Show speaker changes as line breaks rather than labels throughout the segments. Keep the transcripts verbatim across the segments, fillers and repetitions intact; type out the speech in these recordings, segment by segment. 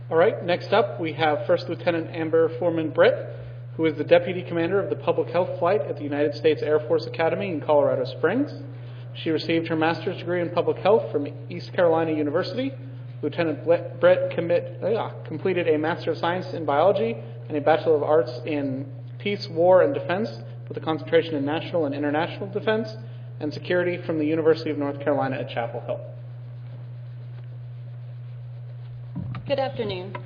All right, next up we have First Lieutenant Amber Foreman Britt, who is the Deputy Commander of the Public Health Flight at the United States Air Force Academy in Colorado Springs. She received her master's degree in public health from East Carolina University. Lieutenant Britt commit, uh, completed a Master of Science in Biology and a Bachelor of Arts in Peace, War, and Defense with a concentration in National and International Defense and Security from the University of North Carolina at Chapel Hill.
Good afternoon.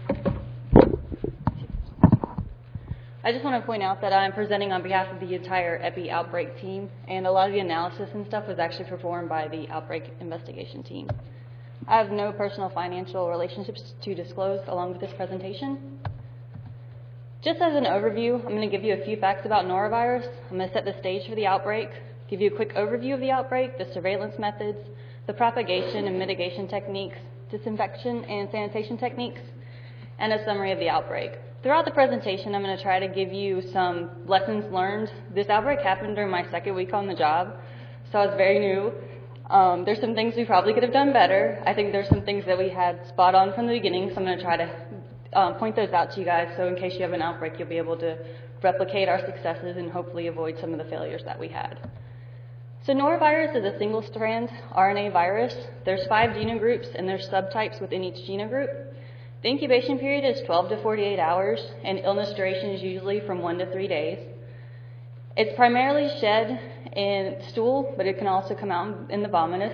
I just want to point out that I'm presenting on behalf of the entire Epi outbreak team, and a lot of the analysis and stuff was actually performed by the outbreak investigation team. I have no personal financial relationships to disclose along with this presentation. Just as an overview, I'm going to give you a few facts about norovirus. I'm going to set the stage for the outbreak, give you a quick overview of the outbreak, the surveillance methods, the propagation and mitigation techniques, disinfection and sanitation techniques, and a summary of the outbreak. Throughout the presentation, I'm going to try to give you some lessons learned. This outbreak happened during my second week on the job, so I was very new. Um, there's some things we probably could have done better. I think there's some things that we had spot on from the beginning, so I'm going to try to um, point those out to you guys, so in case you have an outbreak, you'll be able to replicate our successes and hopefully avoid some of the failures that we had. So norovirus is a single-strand R N A virus. There's five genogroups, and there's subtypes within each genogroup. The incubation period is twelve to forty-eight hours, and illness duration is usually from one to three days. It's primarily shed in stool, but it can also come out in the vomitus.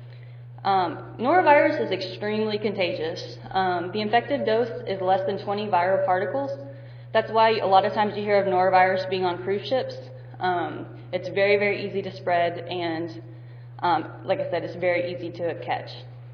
Um, norovirus is extremely contagious. Um, the infective dose is less than twenty viral particles. That's why a lot of times you hear of norovirus being on cruise ships. Um, it's very, very easy to spread, and um, like I said, it's very easy to catch.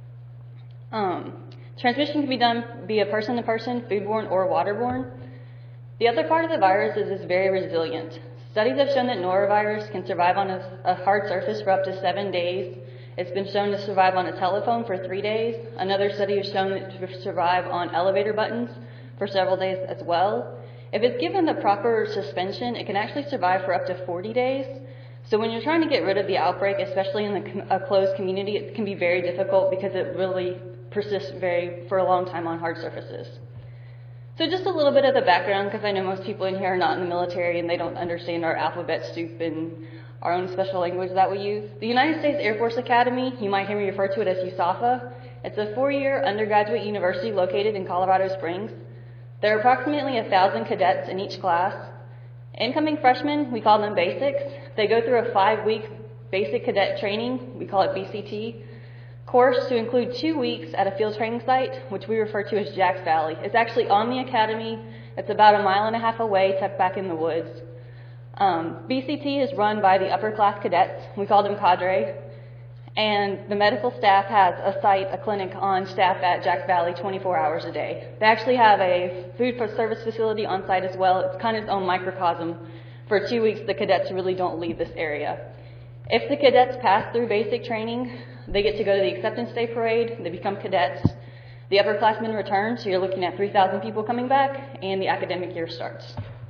Um, transmission can be done via person-to-person, foodborne, or waterborne. The other part of the virus is it's very resilient. Studies have shown that norovirus can survive on a, a hard surface for up to seven days. It's been shown to survive on a telephone for three days. Another study has shown it to survive on elevator buttons for several days as well. If it's given the proper suspension, it can actually survive for up to forty days. So when you're trying to get rid of the outbreak, especially in the, a closed community, it can be very difficult because it really persists very for a long time on hard surfaces. So just a little bit of the background, because I know most people in here are not in the military and they don't understand our alphabet soup and our own special language that we use. The United States Air Force Academy, you might hear me refer to it as U S A F A. It's a four-year undergraduate university located in Colorado Springs. There are approximately one thousand cadets in each class. Incoming freshmen, we call them basics. They go through a five-week basic cadet training, we call it B C T, course to include two weeks at a field training site, which we refer to as Jacks Valley. It's actually on the academy. It's about a mile and a half away, tucked back in the woods. Um, B C T is run by the upper class cadets. We call them cadre. And the medical staff has a site, a clinic on staff at Jacks Valley twenty-four hours a day. They actually have a food for service facility on site as well. It's kind of its own microcosm. For two weeks, the cadets really don't leave this area. If the cadets pass through basic training, they get to go to the acceptance day parade. They become cadets. The upperclassmen return, so you're looking at three thousand people coming back, and the academic year starts.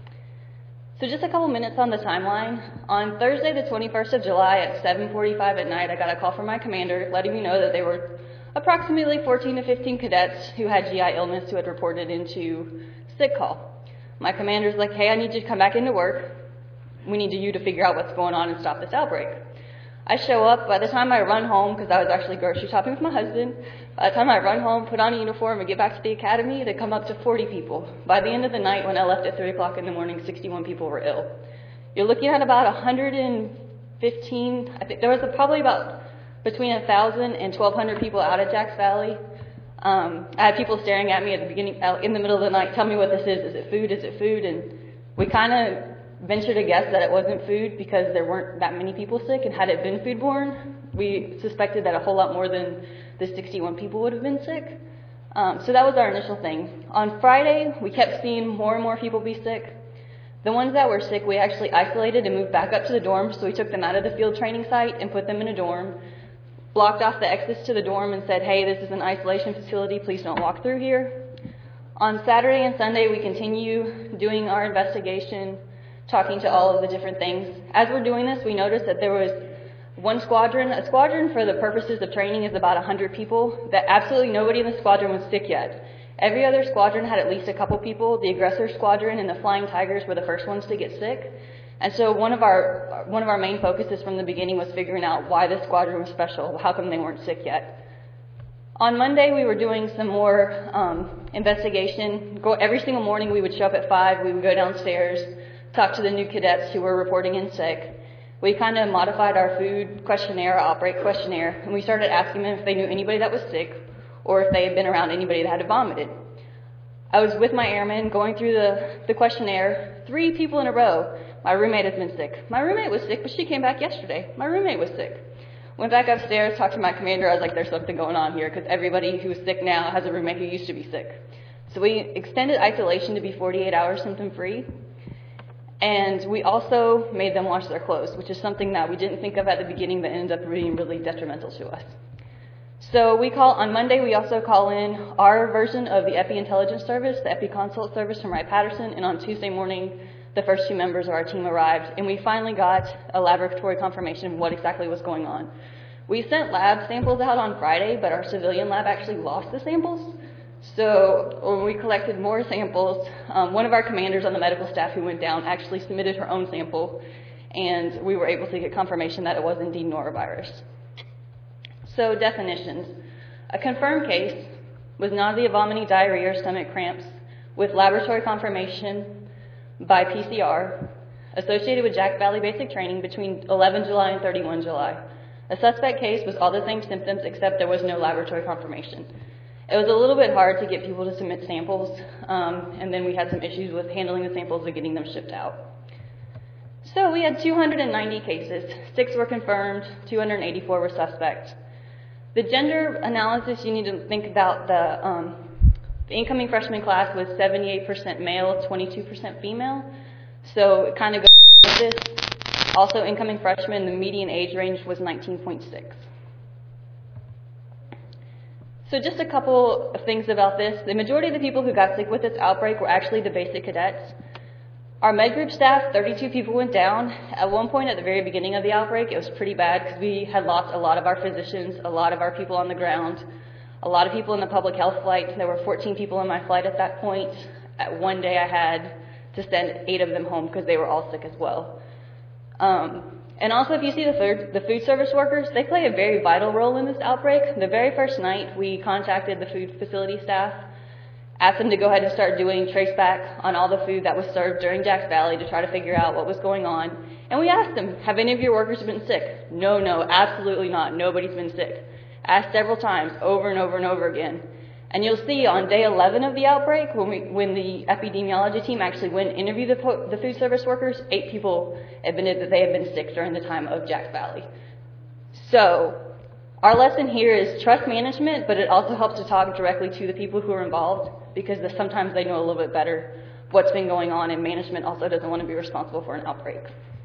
So just a couple minutes on the timeline. On Thursday, the twenty-first of July at seven forty-five at night, I got a call from my commander letting me know that there were approximately fourteen to fifteen cadets who had G I illness who had reported into sick call. My commander's like, hey, I need you to come back into work. We need you to figure out what's going on and stop this outbreak. I show up. By the time I run home, because I was actually grocery shopping with my husband, by the time I run home, put on a uniform, and get back to the academy, they come up to forty people. By the end of the night, when I left at three o'clock in the morning, sixty-one people were ill. You're looking at about one hundred fifteen, I think there was probably about between one thousand and twelve hundred people out at Jacks Valley. Um, I had people staring at me at the beginning, in the middle of the night, tell me what this is. Is it food? Is it food? And we kind of venture to guess that it wasn't food because there weren't that many people sick, and had it been foodborne, we suspected that a whole lot more than the sixty-one people would have been sick. Um, so that was our initial thing. On Friday, we kept seeing more and more people be sick. The ones that were sick, we actually isolated and moved back up to the dorm, so we took them out of the field training site and put them in a dorm, blocked off the exits to the dorm and said, hey, this is an isolation facility, please don't walk through here. On Saturday and Sunday, we continue doing our investigation, talking to all of the different things. As we're doing this, we noticed that there was one squadron. A squadron, for the purposes of training, is about one hundred people, that absolutely nobody in the squadron was sick yet. Every other squadron had at least a couple people. The aggressor squadron and the Flying Tigers were the first ones to get sick. And so one of our one of our main focuses from the beginning was figuring out why this squadron was special. How come they weren't sick yet? On Monday, we were doing some more um, investigation. Go, every single morning, we would show up at five. We would go downstairs, talk to the new cadets who were reporting in sick. We kind of modified our food questionnaire, our outbreak questionnaire, and we started asking them if they knew anybody that was sick or if they had been around anybody that had vomited. I was with my airmen going through the, the questionnaire, three people in a row. My roommate has been sick. My roommate was sick, but she came back yesterday. My roommate was sick. Went back upstairs, talked to my commander. I was like, there's something going on here because everybody who's sick now has a roommate who used to be sick. So we extended isolation to be forty-eight hours symptom-free. And we also made them wash their clothes, which is something that we didn't think of at the beginning but ended up being really detrimental to us. So we call, on Monday, we also call in our version of the Epi Intelligence Service, the Epi Consult Service from Wright-Patterson, and on Tuesday morning, the first two members of our team arrived, and we finally got a laboratory confirmation of what exactly was going on. We sent lab samples out on Friday, but our civilian lab actually lost the samples. So when we collected more samples, um, one of our commanders on the medical staff who went down actually submitted her own sample, and we were able to get confirmation that it was indeed norovirus. So definitions. A confirmed case was nausea, vomiting, diarrhea, or stomach cramps with laboratory confirmation by P C R associated with Jack Valley Basic Training between eleven July and thirty-one July. A suspect case was all the same symptoms except there was no laboratory confirmation. It was a little bit hard to get people to submit samples, um, and then we had some issues with handling the samples and getting them shipped out. So we had two hundred ninety cases. Six were confirmed, two hundred eighty-four were suspect. The gender analysis, you need to think about the, um, the incoming freshman class was seventy-eight percent male, twenty-two percent female. So it kind of goes with this. Also, incoming freshmen, the median age range was nineteen point six. So just a couple of things about this. The majority of the people who got sick with this outbreak were actually the basic cadets. Our med group staff, thirty-two people went down. At one point at the very beginning of the outbreak, it was pretty bad because we had lost a lot of our physicians, a lot of our people on the ground, a lot of people in the public health flight. There were fourteen people in my flight at that point. At one day I had to send eight of them home because they were all sick as well. Um, and also if you see the food, the food service workers, they play a very vital role in this outbreak. The very first night we contacted the food facility staff, asked them to go ahead and start doing traceback on all the food that was served during Jacks Valley to try to figure out what was going on. And we asked them, have any of your workers been sick? No, no, absolutely not. Nobody's been sick. Asked several times, over and over and over again. And you'll see on day eleven of the outbreak, when, we, when the epidemiology team actually went and interviewed the, the food service workers, eight people admitted that they had been sick during the time of Jacks Valley. So our lesson here is trust management, but it also helps to talk directly to the people who are involved because the, sometimes they know a little bit better what's been going on, and management also doesn't want to be responsible for an outbreak.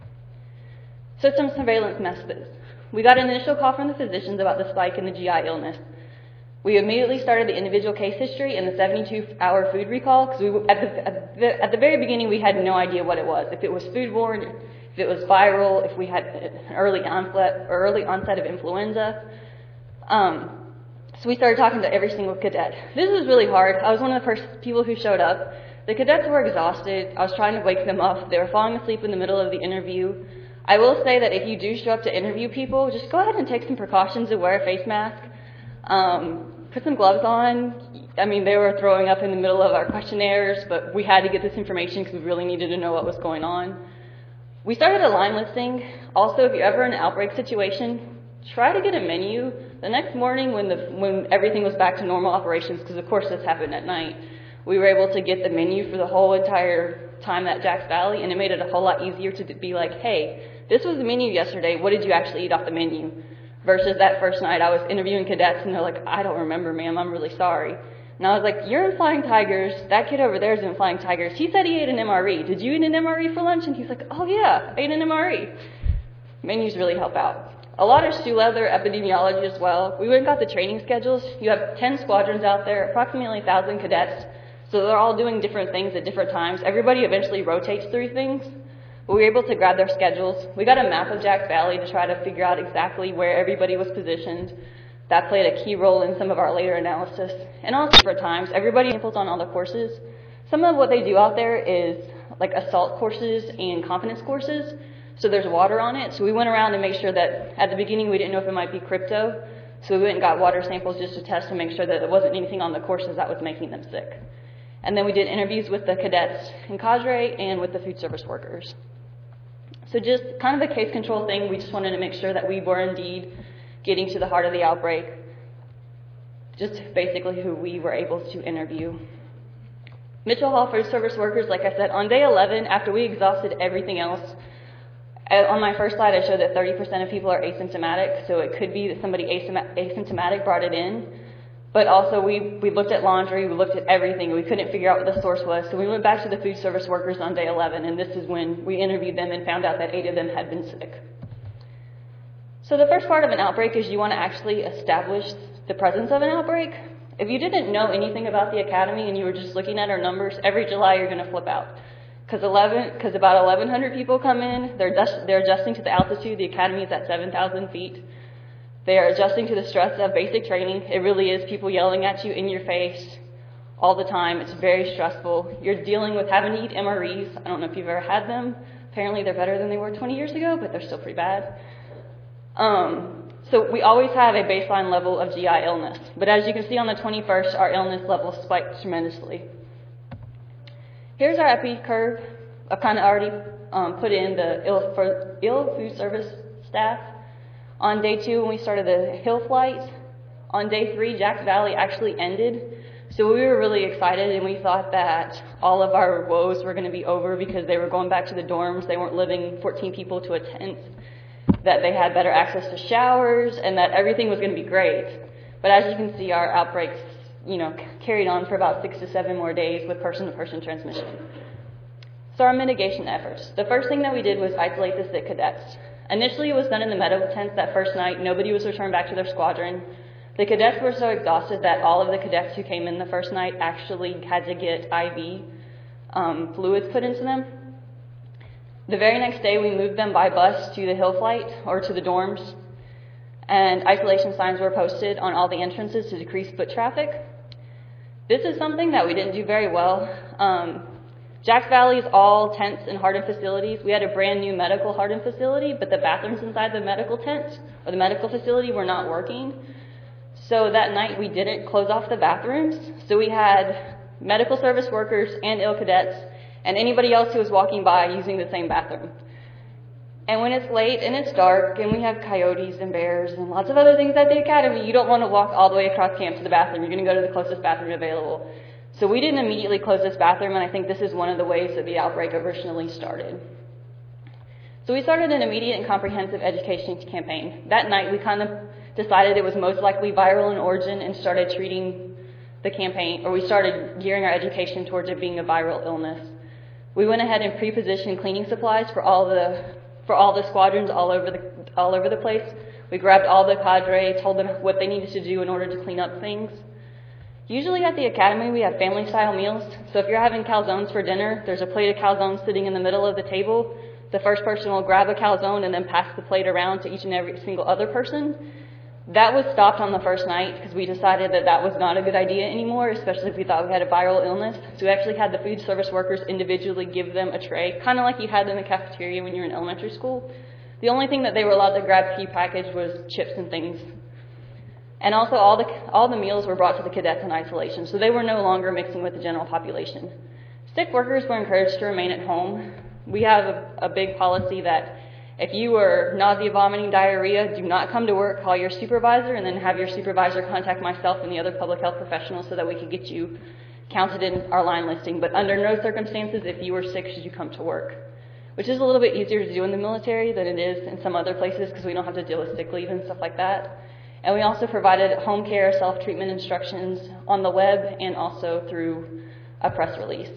So some surveillance methods. We got an initial call from the physicians about the spike in the G I illness. We immediately started the individual case history and the seventy-two hour food recall because we, at, the, at, the, at the very beginning we had no idea what it was. If it was foodborne, if it was viral, if we had an early onset, early onset of influenza. Um, so we started talking to every single cadet. This was really hard. I was one of the first people who showed up. The cadets were exhausted. I was trying to wake them up. They were falling asleep in the middle of the interview. I will say that if you do show up to interview people, just go ahead and take some precautions and wear a face mask. Um, put some gloves on. I mean, they were throwing up in the middle of our questionnaires, but we had to get this information because we really needed to know what was going on. We started a line listing. Also, if you're ever in an outbreak situation, try to get a menu. The next morning when, the, when everything was back to normal operations, because of course this happened at night, we were able to get the menu for the whole entire time at Jacks Valley, and it made it a whole lot easier to be like, hey, this was the menu yesterday. What did you actually eat off the menu? Versus that first night, I was interviewing cadets, and they're like, I don't remember, ma'am. I'm really sorry. And I was like, you're in Flying Tigers. That kid over there is in Flying Tigers. He said he ate an M R E. Did you eat an M R E for lunch? And he's like, oh, yeah, I ate an M R E. Menus really help out. A lot of shoe leather epidemiology as well. We went and got the training schedules. You have ten squadrons out there, approximately one thousand cadets. So they're all doing different things at different times. Everybody eventually rotates through things. We were able to grab their schedules. We got a map of Jacks Valley to try to figure out exactly where everybody was positioned. That played a key role in some of our later analysis. And also for times, everybody samples on all the courses. Some of what they do out there is like assault courses and confidence courses. So there's water on it. So we went around and made sure that at the beginning we didn't know if it might be crypto. So we went and got water samples just to test to make sure that there wasn't anything on the courses that was making them sick. And then we did interviews with the cadets and cadre and with the food service workers. So just kind of a case control thing. We just wanted to make sure that we were indeed getting to the heart of the outbreak. Just basically who we were able to interview. Mitchell Hall food service workers, like I said, on day eleven, after we exhausted everything else, on my first slide I showed that thirty percent of people are asymptomatic, so it could be that somebody asymptomatic brought it in. But also we, we looked at laundry, we looked at everything, and we couldn't figure out what the source was. So we went back to the food service workers on day eleven, and this is when we interviewed them and found out that eight of them had been sick. So the first part of an outbreak is you want to actually establish the presence of an outbreak. If you didn't know anything about the academy and you were just looking at our numbers, every July you're going to flip out. Because eleven, because about eleven hundred people come in, they're, adjust, they're adjusting to the altitude. The academy is at seven thousand feet. They are adjusting to the stress of basic training. It really is people yelling at you in your face all the time. It's very stressful. You're dealing with having to eat M R Es. I don't know if you've ever had them. Apparently they're better than they were twenty years ago, but they're still pretty bad. Um, so we always have a baseline level of G I illness. But as you can see on the twenty-first, our illness level spiked tremendously. Here's our epi curve. I've kind of already um, put in the ill, for ill food service staff. On day two, when we started the hill flight, on day three, Jacks Valley actually ended. So we were really excited, and we thought that all of our woes were going to be over because they were going back to the dorms. They weren't living fourteen people to a tent, that they had better access to showers, and that everything was going to be great. But as you can see, our outbreaks, you know, carried on for about six to seven more days with person-to-person transmission. So our mitigation efforts. The first thing that we did was isolate the sick cadets. Initially, it was done in the medical tents that first night. Nobody was returned back to their squadron. The cadets were so exhausted that all of the cadets who came in the first night actually had to get I V um, fluids put into them. The very next day, we moved them by bus to the hill flight or to the dorms, and isolation signs were posted on all the entrances to decrease foot traffic. This is something that we didn't do very well. Um, Jacks Valley is all tents and hardened facilities. We had a brand new medical hardened facility, but the bathrooms inside the medical tent or the medical facility were not working. So that night we didn't close off the bathrooms. So we had medical service workers and ill cadets and anybody else who was walking by using the same bathroom. And when it's late and it's dark and we have coyotes and bears and lots of other things at the academy, you don't want to walk all the way across camp to the bathroom. You're going to go to the closest bathroom available. So we didn't immediately close this bathroom, and I think this is one of the ways that the outbreak originally started. So we started an immediate and comprehensive education campaign. That night we kind of decided it was most likely viral in origin and started treating the campaign, or we started gearing our education towards it being a viral illness. We went ahead and pre-positioned cleaning supplies for all the for all the squadrons all over the all over the place. We grabbed all the cadre, told them what they needed to do in order to clean up things. Usually at the academy we have family-style meals, so if you're having calzones for dinner, there's a plate of calzones sitting in the middle of the table. The first person will grab a calzone and then pass the plate around to each and every single other person. That was stopped on the first night because we decided that that was not a good idea anymore, especially if we thought we had a viral illness. So we actually had the food service workers individually give them a tray, kind of like you had in the cafeteria when you were in elementary school. The only thing that they were allowed to grab pre-packaged was chips and things. And also all the all the meals were brought to the cadets in isolation, so they were no longer mixing with the general population. Sick workers were encouraged to remain at home. We have a, a big policy that if you were nausea, vomiting, diarrhea, do not come to work, call your supervisor, and then have your supervisor contact myself and the other public health professionals so that we could get you counted in our line listing. But under no circumstances, if you were sick, should you come to work, which is a little bit easier to do in the military than it is in some other places because we don't have to deal with sick leave and stuff like that. And we also provided home care, self-treatment instructions on the web and also through a press release.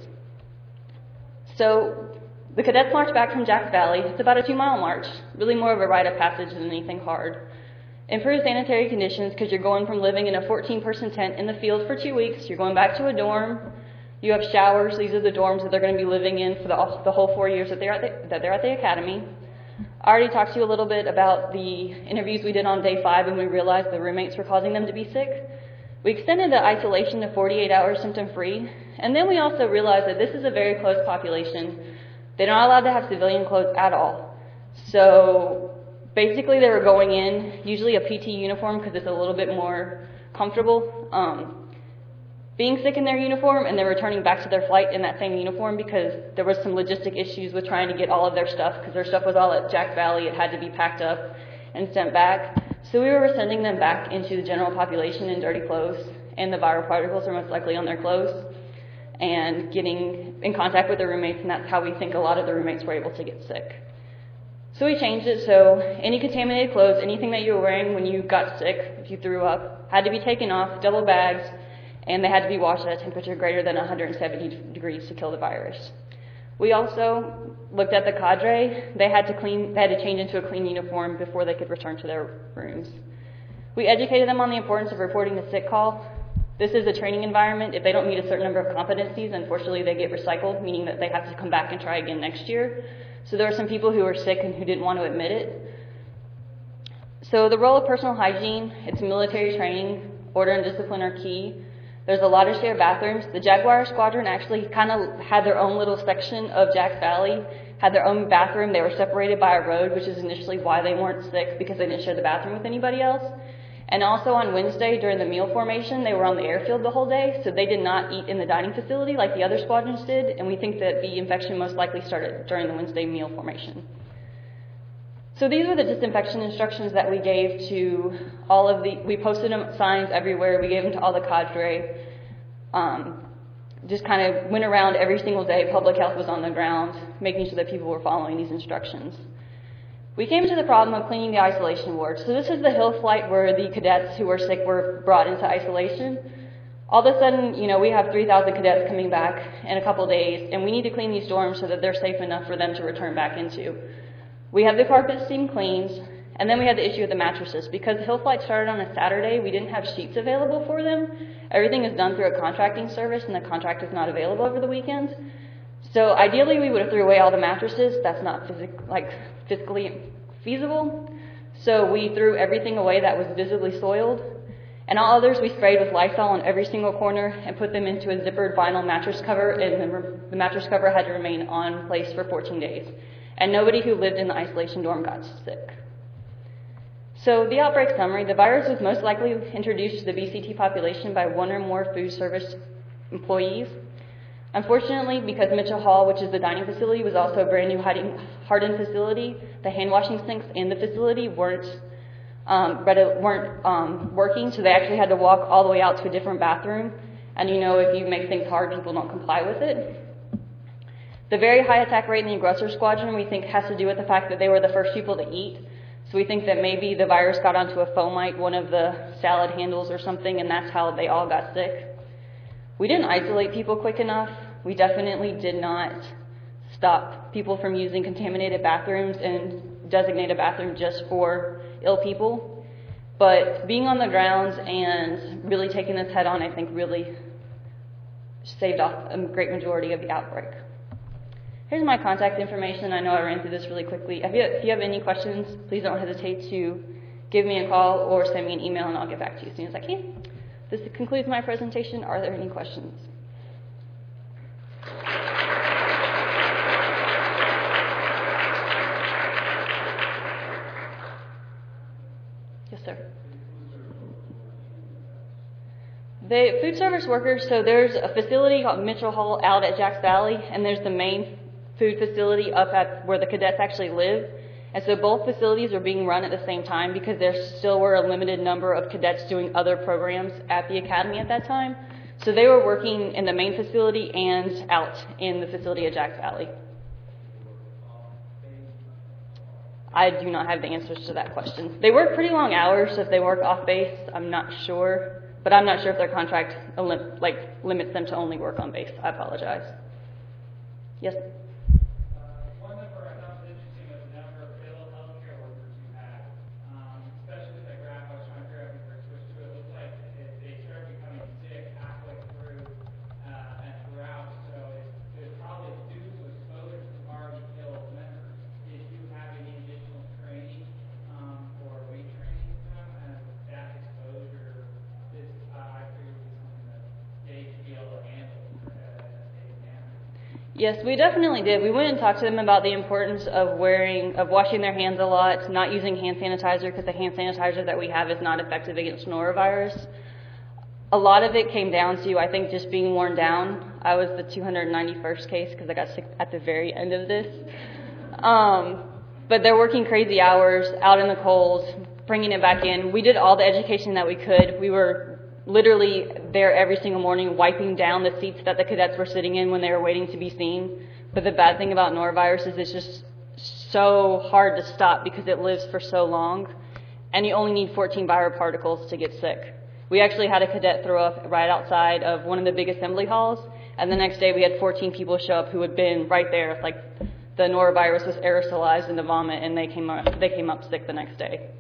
So the cadets marched back from Jacks Valley. It's about a two-mile march, really more of a rite of passage than anything hard. Improved sanitary conditions because you're going from living in a fourteen-person tent in the field for two weeks. You're going back to a dorm. You have showers. These are the dorms that they're going to be living in for the, the whole four years that they're at the, that they're at the academy. I already talked to you a little bit about the interviews we did on day five when we realized the roommates were causing them to be sick. We extended the isolation to forty-eight hours symptom-free, and then we also realized that this is a very close population. They're not allowed to have civilian clothes at all. So basically they were going in, usually a P T uniform because it's a little bit more comfortable, um, being sick in their uniform, and they're returning back to their flight in that same uniform because there was some logistic issues with trying to get all of their stuff because their stuff was all at Jack Valley. It had to be packed up and sent back. So we were sending them back into the general population in dirty clothes, and the viral particles are most likely on their clothes, and getting in contact with their roommates, and that's how we think a lot of the roommates were able to get sick. So we changed it so any contaminated clothes, anything that you were wearing when you got sick, if you threw up, had to be taken off, double bags, and they had to be washed at a temperature greater than one hundred seventy degrees to kill the virus. We also looked at the cadre. They had to clean, they had to change into a clean uniform before they could return to their rooms. We educated them on the importance of reporting the sick call. This is a training environment. If they don't meet a certain number of competencies, unfortunately they get recycled, meaning that they have to come back and try again next year. So there were some people who were sick and who didn't want to admit it. So the role of personal hygiene, it's military training, order and discipline are key. There's a lot of shared bathrooms. The Jaguar Squadron actually kind of had their own little section of Jack Valley, had their own bathroom. They were separated by a road, which is initially why they weren't sick, because they didn't share the bathroom with anybody else. And also on Wednesday, during the meal formation, they were on the airfield the whole day, so they did not eat in the dining facility like the other squadrons did, and we think that the infection most likely started during the Wednesday meal formation. So these were the disinfection instructions that we gave to all of the, we posted them signs everywhere, we gave them to all the cadre, um, just kind of went around every single day, public health was on the ground, making sure that people were following these instructions. We came to the problem of cleaning the isolation ward. So this is the hill flight where the cadets who were sick were brought into isolation. All of a sudden, you know, we have three thousand cadets coming back in a couple of days, and we need to clean these dorms so that they're safe enough for them to return back into. We have the carpet steam cleans, and then we had the issue with the mattresses. Because the hill flight started on a Saturday, we didn't have sheets available for them. Everything is done through a contracting service, and the contract is not available over the weekends. So ideally, we would have threw away all the mattresses. That's not physic- like physically feasible. So we threw everything away that was visibly soiled. And all others we sprayed with Lysol on every single corner and put them into a zippered vinyl mattress cover, and the, the mattress cover had to remain on place for fourteen days. And nobody who lived in the isolation dorm got sick. So the outbreak summary, the virus was most likely introduced to the B C T population by one or more food service employees. Unfortunately, because Mitchell Hall, which is the dining facility, was also a brand new hardened facility, the hand washing sinks in the facility weren't, um, weren't um, working, so they actually had to walk all the way out to a different bathroom. And you know, if you make things hard, people don't comply with it. The very high attack rate in the aggressor squadron, we think, has to do with the fact that they were the first people to eat. So we think that maybe the virus got onto a fomite, one of the salad handles or something, and that's how they all got sick. We didn't isolate people quick enough. We definitely did not stop people from using contaminated bathrooms and designate a bathroom just for ill people. But being on the grounds and really taking this head on, I think, really saved off a great majority of the outbreak. Here's my contact information. I know I ran through this really quickly. If you, if you have any questions, please don't hesitate to give me a call or send me an email, and I'll get back to you as soon as I can. This concludes my presentation. Are there any questions? Yes, sir. The food service workers, so there's a facility called Mitchell Hall out at Jacks Valley, and there's the main food facility up at where the cadets actually live. And so both facilities are being run at the same time because there still were a limited number of cadets doing other programs at the academy at that time. So they were working in the main facility and out in the facility at Jacks Valley. I do not have the answers to that question. They work pretty long hours, so if they work off base, I'm not sure. But I'm not sure if their contract like limits them to only work on base. I apologize. Yes?
Probably due to exposure to already ill members. Did you have any additional
Yes, we definitely did. We went and talked to them about the importance of wearing, of washing their hands a lot, not using hand sanitizer because the hand sanitizer that we have is not effective against norovirus. A lot of it came down to, I think, just being worn down. I was the two hundred ninety-first case because I got sick at the very end of this. Um, but they're working crazy hours out in the cold, bringing it back in. We did all the education that we could. We were literally there every single morning wiping down the seats that the cadets were sitting in when they were waiting to be seen. But the bad thing about norovirus is it's just so hard to stop because it lives for so long, and you only need fourteen viral particles to get sick. We actually had a cadet throw up right outside of one of the big assembly halls, and the next day we had fourteen people show up who had been right there, like the norovirus was aerosolized in the vomit, and they came up, they came up sick the next day.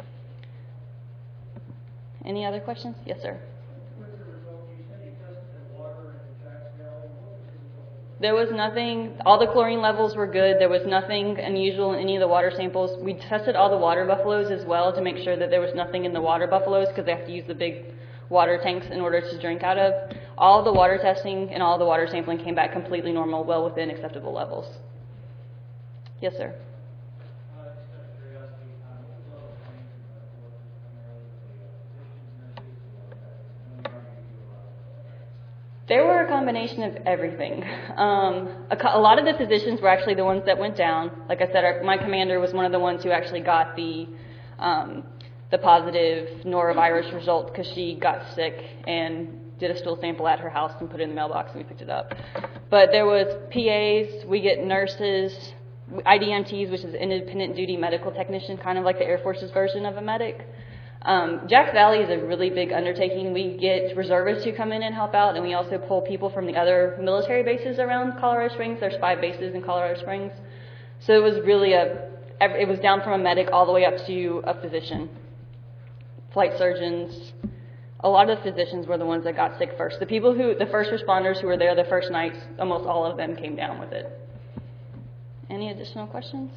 Any other questions? Yes, sir.
What was the result? You said you tested the water in the Jacks Valley. What was the result?
There was nothing, all the chlorine levels were good. There was nothing unusual in any of the water samples. We tested all the water buffaloes as well to make sure that there was nothing in the water buffaloes because they have to use the big water tanks in order to drink out of. All of the water testing and all of the water sampling came back completely normal, well within acceptable levels. Yes, sir.
Uh, just out of curiosity, um, what was the level of training for the workers primarily with the uh, physicians, nurses, or that? I know you already do a lot of that.
There were a combination of everything. Um, a, co- a lot of the physicians were actually the ones that went down. Like I said, our, my commander was one of the ones who actually got the um, the positive norovirus result because she got sick and did a stool sample at her house and put it in the mailbox and we picked it up. But there was P As, we get nurses, I D M Ts, which is independent duty medical technician, kind of like the Air Force's version of a medic. Um, Jacks Valley is a really big undertaking. We get reservists who come in and help out, and we also pull people from the other military bases around Colorado Springs. There's five bases in Colorado Springs. So it was really a, it was down from a medic all the way up to a physician. Flight surgeons, a lot of the physicians were the ones that got sick first. The people who, the first responders who were there the first nights, almost all of them came down with it. Any additional questions?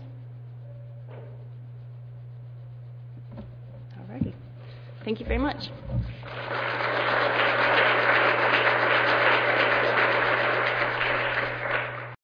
Alrighty. Thank you very much.